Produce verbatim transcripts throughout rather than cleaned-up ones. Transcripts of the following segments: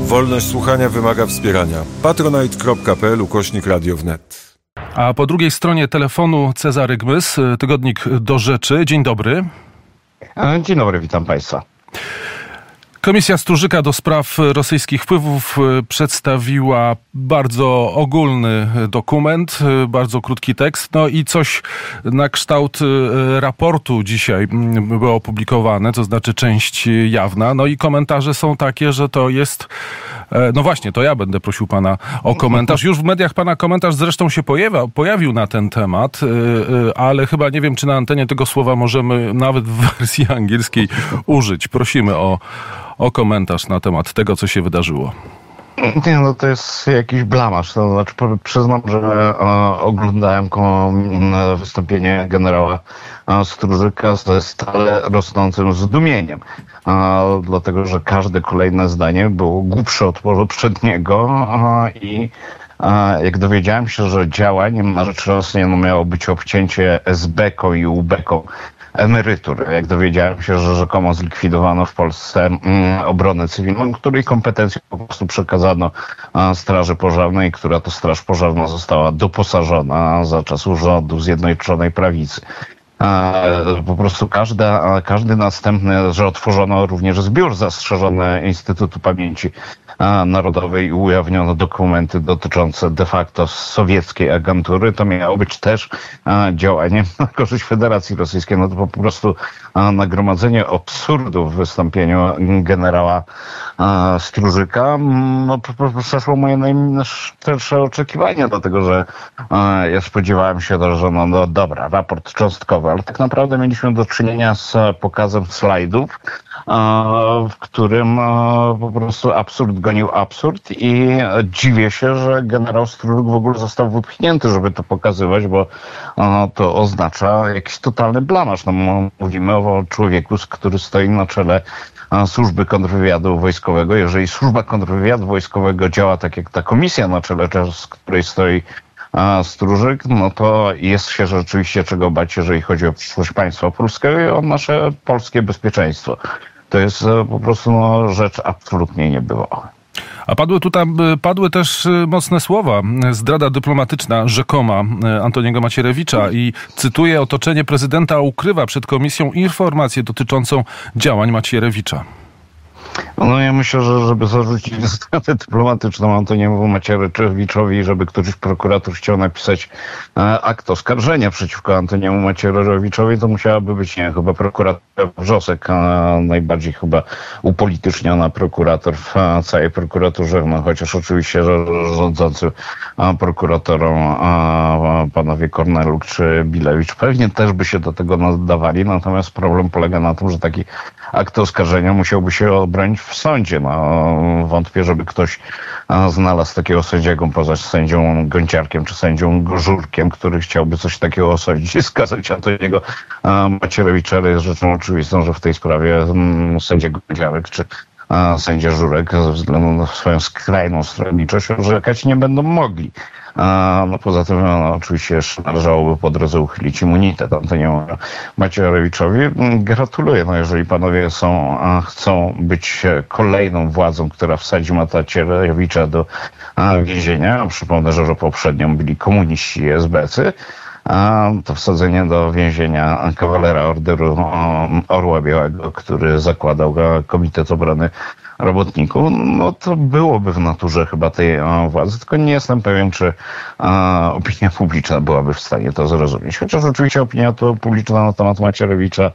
Wolność słuchania wymaga wspierania. patronite kropka p l ukośnik radio wnet. A po drugiej stronie telefonu Cezary Gmys, tygodnik Do Rzeczy. Dzień dobry. Dzień dobry, witam Państwa. Komisja Strurzyka do spraw rosyjskich wpływów przedstawiła bardzo ogólny dokument, bardzo krótki tekst, no i coś na kształt raportu dzisiaj było opublikowane, to znaczy część jawna, no i komentarze są takie, że to jest, no właśnie, to ja będę prosił pana o komentarz. Już w mediach pana komentarz zresztą się pojawia, pojawił na ten temat, ale chyba nie wiem, czy na antenie tego słowa możemy nawet w wersji angielskiej użyć. Prosimy o o komentarz na temat tego, co się wydarzyło. Nie, no to jest jakiś blamaż. To znaczy, przyznam, że e, oglądałem ko, wystąpienie generała e, Strurzyka ze stale rosnącym zdumieniem. E, dlatego, że każde kolejne zdanie było głupsze od poprzedniego e, i e, jak dowiedziałem się, że działaniem na rzecz Rosji no, miało być obcięcie es be ką i u be ką emerytur. Jak dowiedziałem się, że rzekomo zlikwidowano w Polsce mm, obronę cywilną, której kompetencje po prostu przekazano a, Straży Pożarnej, która to Straż Pożarna została doposażona za czasów rządu Zjednoczonej Prawicy. A, po prostu każda, każdy następny, że otworzono również zbiór zastrzeżony Instytutu Pamięci Narodowej i ujawniono dokumenty dotyczące de facto sowieckiej agentury, to miało być też działanie na korzyść Federacji Rosyjskiej. No to po prostu nagromadzenie absurdów w wystąpieniu generała Strurzyka no, przeszło moje najmniejsze oczekiwania, dlatego że ja spodziewałem się, że no, no dobra, raport cząstkowy, ale tak naprawdę mieliśmy do czynienia z pokazem slajdów, w którym po prostu absurd gonił absurd i dziwię się, że generał Strurzyk w ogóle został wypchnięty, żeby to pokazywać, bo to oznacza jakiś totalny blamaż. No, mówimy o człowieku, który stoi na czele służby kontrwywiadu wojskowego. Jeżeli służba kontrwywiadu wojskowego działa tak jak ta komisja, na czele z której stoi Strurzyk, no to jest się rzeczywiście czego bać, jeżeli chodzi o przyszłość państwa polskiego i o nasze polskie bezpieczeństwo. To jest po prostu no, rzecz absolutnie niebywała. A padły tutaj, padły też mocne słowa. Zdrada dyplomatyczna rzekoma Antoniego Macierewicza i cytuję, otoczenie prezydenta ukrywa przed komisją informację dotyczącą działań Macierewicza. No ja myślę, że żeby zarzucić zdradę dyplomatyczną Antoniemu Macierewiczowi, żeby któryś prokurator chciał napisać e, akt oskarżenia przeciwko Antoniemu Macierewiczowi, to musiałaby być, nie chyba prokurator Wrzosek, a najbardziej chyba upolityczniona prokurator w a, całej prokuraturze, no chociaż oczywiście że rządzący a, prokuratorom a, panowie Korneluk czy Bilewicz pewnie też by się do tego nadawali, natomiast problem polega na tym, że taki akt oskarżenia musiałby się obronić w sądzie. No, wątpię, żeby ktoś znalazł takiego sędziego poza sędzią Gonciarkiem czy sędzią Gorzurkiem, który chciałby coś takiego osądzić i skazać Antoniego Macierewicza. Jest rzeczą oczywistą, że w tej sprawie sędzia Gonciarek czy sędzia Żurek ze względu na swoją skrajną stronniczość orzekać nie będą mogli. No poza tym no, oczywiście jeszcze należałoby po drodze uchylić immunitet Antoniemu Macierewiczowi. Gratuluję, no jeżeli panowie są, chcą być kolejną władzą, która wsadzi Macierewicza do więzienia, przypomnę, że poprzednią byli komuniści i es be cy, a to wsadzenie do więzienia kawalera Orderu Orła Białego, który zakładał Komitet Obrony Robotników, no to byłoby w naturze chyba tej władzy, tylko nie jestem pewien, czy a, opinia publiczna byłaby w stanie to zrozumieć. Chociaż oczywiście opinia to publiczna na temat Macierewicza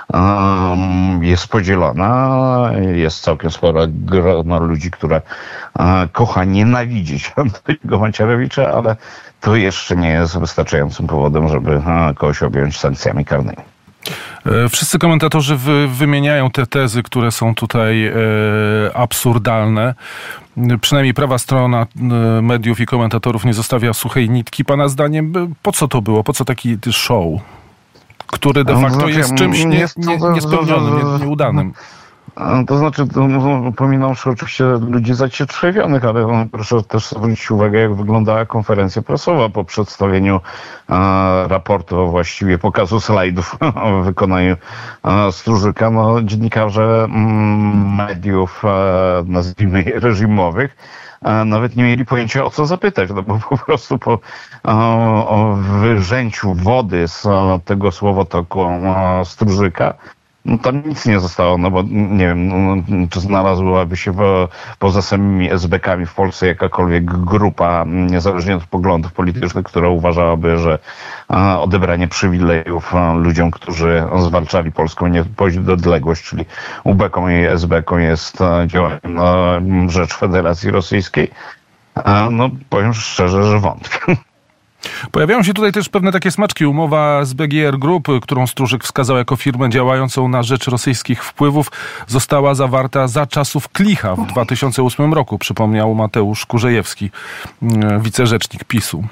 um, jest podzielona, jest całkiem spora grono ludzi, które a, kocha nienawidzić Antoniego Macierewicza, ale to jeszcze nie jest wystarczającym powodem, żeby a, kogoś objąć sankcjami karnymi. Wszyscy komentatorzy wy, wymieniają te tezy, które są tutaj e, absurdalne. Przynajmniej prawa strona e, mediów i komentatorów nie zostawia suchej nitki. Pana zdaniem, po co to było? Po co taki show, który de facto jest czymś nie, nie, niespełnionym, nie, nieudanym? To znaczy, to, no, pominąwszy oczywiście ludzi zacietrzewionych, ale no, proszę też zwrócić uwagę, jak wyglądała konferencja prasowa po przedstawieniu e, raportu, a właściwie pokazu slajdów o wykonaniu e, Strużyka. No, dziennikarze mm, mediów, e, nazwijmy je reżimowych, e, nawet nie mieli pojęcia, o co zapytać, no bo po prostu po o, o wyrzęciu wody z o, tego słowotoku o, Strużyka, no tam nic nie zostało, no bo nie wiem, no, czy znalazłaby się po, poza samymi es be kami w Polsce jakakolwiek grupa, niezależnie od poglądów politycznych, która uważałaby, że a, odebranie przywilejów a, ludziom, którzy zwalczali polską niepodległość, czyli u be kom i es be kom jest a, działaniem na rzecz Federacji Rosyjskiej. A, no powiem szczerze, że wątpię. Pojawiają się tutaj też pewne takie smaczki. Umowa z be gie er Group, którą Strużyk wskazał jako firmę działającą na rzecz rosyjskich wpływów, została zawarta za czasów Klicha w dwa tysiące ósmym roku, przypomniał Mateusz Kurzejewski, wicerzecznik PiSu.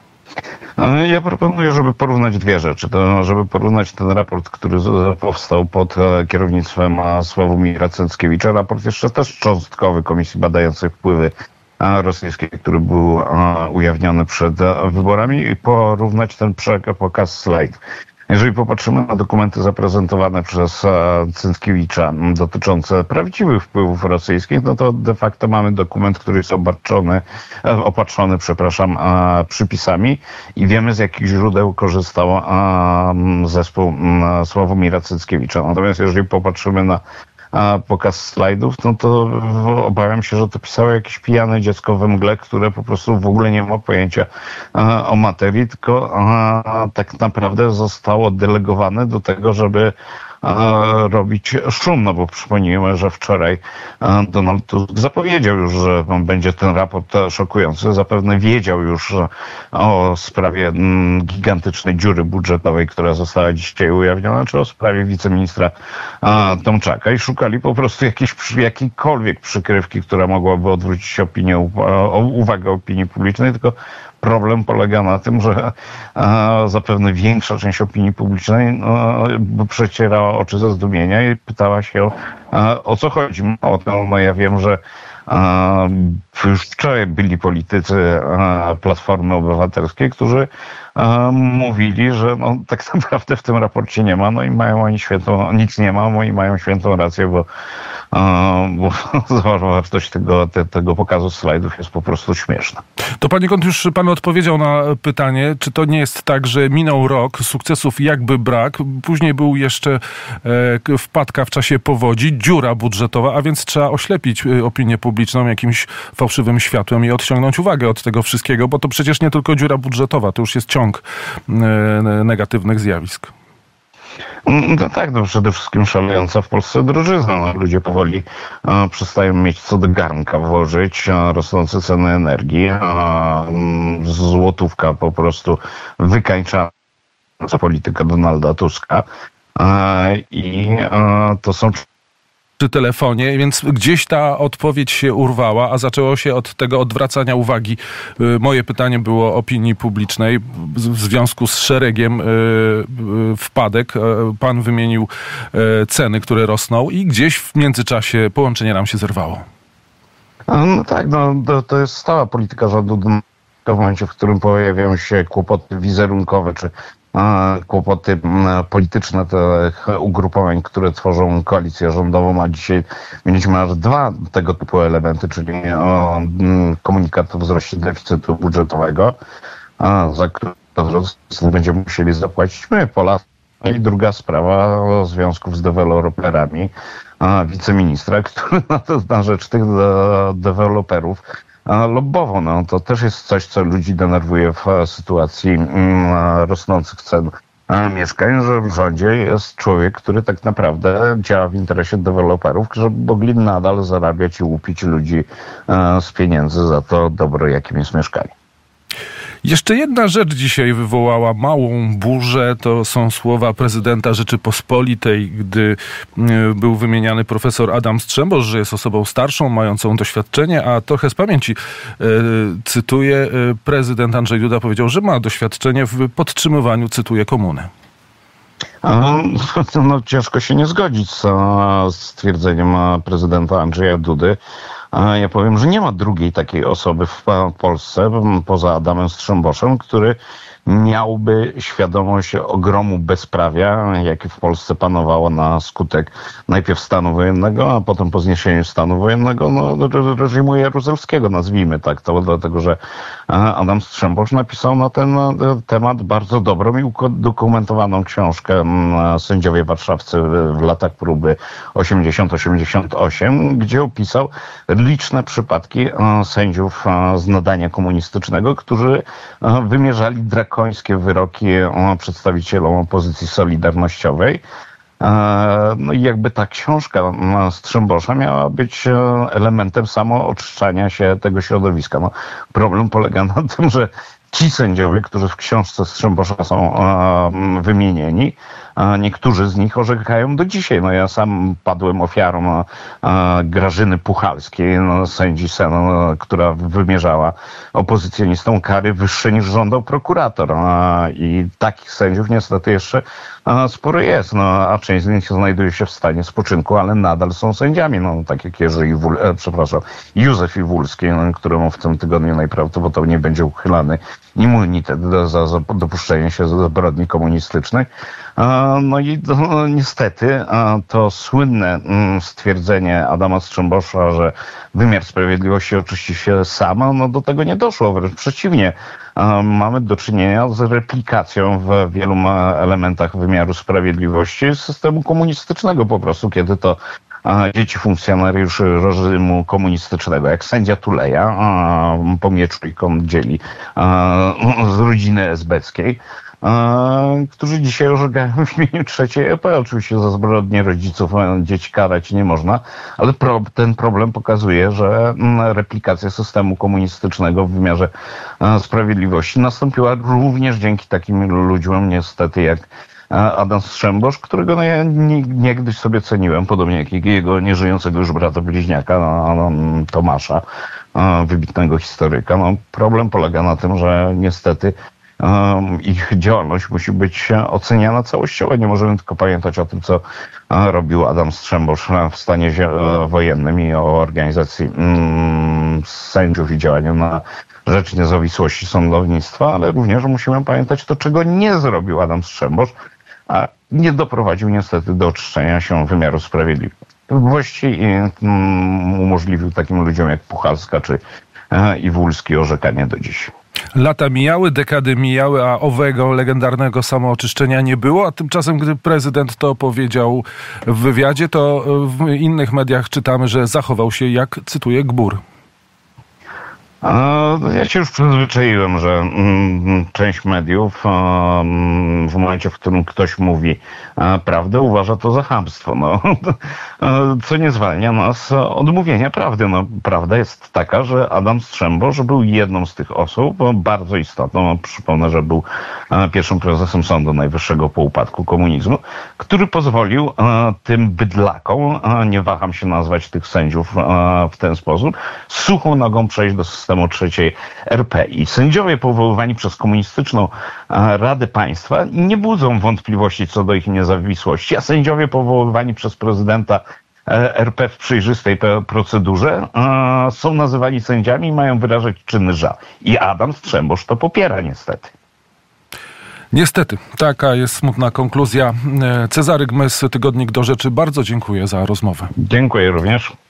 Ja proponuję, żeby porównać dwie rzeczy. To, żeby porównać ten raport, który powstał pod kierownictwem Sławomira Cęckiewicza, raport jeszcze też cząstkowy Komisji Badającej Wpływy rosyjskiej, który był ujawniony przed wyborami, i porównać ten pokaz slajd. Jeżeli popatrzymy na dokumenty zaprezentowane przez Cęckiewicza dotyczące prawdziwych wpływów rosyjskich, no to de facto mamy dokument, który jest obarczony, opatrzony, przepraszam, przypisami i wiemy, z jakich źródeł korzystał zespół Sławomira Cęckiewicza. Natomiast jeżeli popatrzymy na a pokaz slajdów, no to obawiam się, że to pisało jakieś pijane dziecko we mgle, które po prostu w ogóle nie ma pojęcia a, o materii, tylko a, tak naprawdę zostało delegowane do tego, żeby a, robić szum, no bo przypomnijmy, że wczoraj a, Donald Tusk zapowiedział już, że będzie ten raport szokujący. Zapewne wiedział już o sprawie m, gigantycznej dziury budżetowej, która została dzisiaj ujawniona, czy o sprawie wiceministra a, Tomczaka, i szukali po prostu jakiejś, jakiejkolwiek przykrywki, która mogłaby odwrócić opinię, o, uwagę opinii publicznej, tylko problem polega na tym, że a, zapewne większa część opinii publicznej no, przecierała oczy ze zdumienia i pytała się, a, o co chodzi. O to, no ja wiem, że a, już wczoraj byli politycy a, Platformy Obywatelskiej, którzy a, mówili, że no, tak naprawdę w tym raporcie nie ma, no i mają oni świętą, nic nie ma, no i mają świętą rację, bo, a, bo zawartość tego, te, tego pokazu slajdów jest po prostu śmieszna. To panie już pan odpowiedział na pytanie, czy to nie jest tak, że minął rok, sukcesów jakby brak, później był jeszcze e, wpadka w czasie powodzi, dziura budżetowa, a więc trzeba oślepić opinię publiczną jakimś fałszywym światłem i odciągnąć uwagę od tego wszystkiego, bo to przecież nie tylko dziura budżetowa, to już jest ciąg e, negatywnych zjawisk. No tak, no przede wszystkim szalejąca w Polsce drożyzna. No, ludzie powoli a, przestają mieć co do garnka włożyć, a, rosnące ceny energii, a, złotówka po prostu wykańcza politykę Donalda Tuska a, i a, to są... przy telefonie, więc gdzieś ta odpowiedź się urwała, a zaczęło się od tego odwracania uwagi. Moje pytanie było opinii publicznej w związku z szeregiem wpadek. Pan wymienił ceny, które rosną i gdzieś w międzyczasie połączenie nam się zerwało. No tak, no to, to jest stała polityka rządu w momencie, w którym pojawiają się kłopoty wizerunkowe, czy kłopoty polityczne tych ugrupowań, które tworzą koalicję rządową, a dzisiaj mieliśmy aż dwa tego typu elementy, czyli komunikat o wzroście deficytu budżetowego, za który będziemy musieli zapłacić my, Polacy. I druga sprawa związków z deweloperami, wiceministra, który na, to, na rzecz tych deweloperów lobbowo. No, to też jest coś, co ludzi denerwuje w sytuacji mm, rosnących cen mieszkań, że w rządzie jest człowiek, który tak naprawdę działa w interesie deweloperów, żeby mogli nadal zarabiać i łupić ludzi e, z pieniędzy za to dobro, jakim jest mieszkanie. Jeszcze jedna rzecz dzisiaj wywołała małą burzę. To są słowa prezydenta Rzeczypospolitej, gdy był wymieniany profesor Adam Strzembosz, że jest osobą starszą, mającą doświadczenie, a trochę z pamięci e, cytuję, e, prezydent Andrzej Duda powiedział, że ma doświadczenie w podtrzymywaniu, cytuję, komuny. No, ciężko się nie zgodzić z stwierdzeniem prezydenta Andrzeja Dudy. Ja powiem, że nie ma drugiej takiej osoby w Polsce, poza Adamem Strzemboszem, który miałby świadomość ogromu bezprawia, jakie w Polsce panowało na skutek najpierw stanu wojennego, a potem po zniesieniu stanu wojennego, no, reżimu jaruzelskiego, nazwijmy tak to, dlatego że Adam Strzembosz napisał na ten temat bardzo dobrą i udokumentowaną książkę Sędziowie warszawscy w latach próby osiemdziesiąt osiemdziesiąt osiem, gdzie opisał liczne przypadki sędziów z nadania komunistycznego, którzy wymierzali drakońskie wyroki przedstawicielom opozycji solidarnościowej. No i jakby ta książka Strzembosza miała być elementem samooczyszczania się tego środowiska. No, problem polega na tym, że ci sędziowie, którzy w książce Strzembosza są wymienieni, niektórzy z nich orzekają do dzisiaj. No ja sam padłem ofiarą Grażyny Puchalskiej, no, sędzi Senu, która wymierzała opozycjonistom kary wyższe niż żądał prokurator. I takich sędziów niestety jeszcze sporo jest, no, a część z nich znajduje się w stanie spoczynku, ale nadal są sędziami. No, tak jak Jerzy Iwul, e, przepraszam, Józef Iwulski, no, któremu w tym tygodniu najprawdopodobniej będzie uchylany immunitet do, za, za dopuszczenie się zbrodni komunistycznych. No i no, niestety to słynne stwierdzenie Adama Strzembosza, że wymiar sprawiedliwości oczyści się sam, no do tego nie doszło. Wręcz przeciwnie, mamy do czynienia z replikacją w wielu elementach wymiaru sprawiedliwości systemu komunistycznego po prostu, kiedy to dzieci funkcjonariuszy reżimu komunistycznego, jak sędzia Tuleja, po mieczu i dzieli z rodziny esbeckiej, którzy dzisiaj orzekają w imieniu trzeciej R P. Oczywiście za zbrodnie rodziców dzieci karać nie można, ale pro, ten problem pokazuje, że replikacja systemu komunistycznego w wymiarze sprawiedliwości nastąpiła również dzięki takim ludziom niestety jak Adam Strzembosz, którego no ja niegdyś sobie ceniłem, podobnie jak jego nieżyjącego już brata bliźniaka, no, Tomasza, wybitnego historyka. No, problem polega na tym, że niestety um, ich działalność musi być oceniana całościowo. Nie możemy tylko pamiętać o tym, co robił Adam Strzembosz w stanie wojennym i o organizacji um, sędziów i działaniu na rzecz niezawisłości sądownictwa, ale również musimy pamiętać to, czego nie zrobił Adam Strzembosz, a nie doprowadził niestety do oczyszczenia się wymiaru sprawiedliwości i um, umożliwił takim ludziom jak Puchalska czy e, Iwulski orzekanie do dziś. Lata mijały, dekady mijały, a owego legendarnego samooczyszczenia nie było, a tymczasem, gdy prezydent to powiedział w wywiadzie, to w innych mediach czytamy, że zachował się jak, cytuję, gbur. Ja się już przyzwyczaiłem, że mm, część mediów mm, w momencie, w którym ktoś mówi prawdę, uważa to za chamstwo. No, co nie zwalnia nas od mówienia prawdy. No, prawda jest taka, że Adam Strzembosz był jedną z tych osób, bardzo istotną. Przypomnę, że był pierwszym prezesem Sądu Najwyższego po upadku komunizmu, który pozwolił tym bydlakom, nie waham się nazwać tych sędziów w ten sposób, suchą nogą przejść do systemu trzeciej R P. I sędziowie powoływani przez komunistyczną Radę Państwa nie budzą wątpliwości co do ich niezawisłości, a sędziowie powoływani przez prezydenta R P w przejrzystej procedurze są nazywani sędziami i mają wyrażać czyny żal. I Adam Strzembosz to popiera niestety. Niestety, taka jest smutna konkluzja. Cezary Gmys, Tygodnik Do Rzeczy. Bardzo dziękuję za rozmowę. Dziękuję również.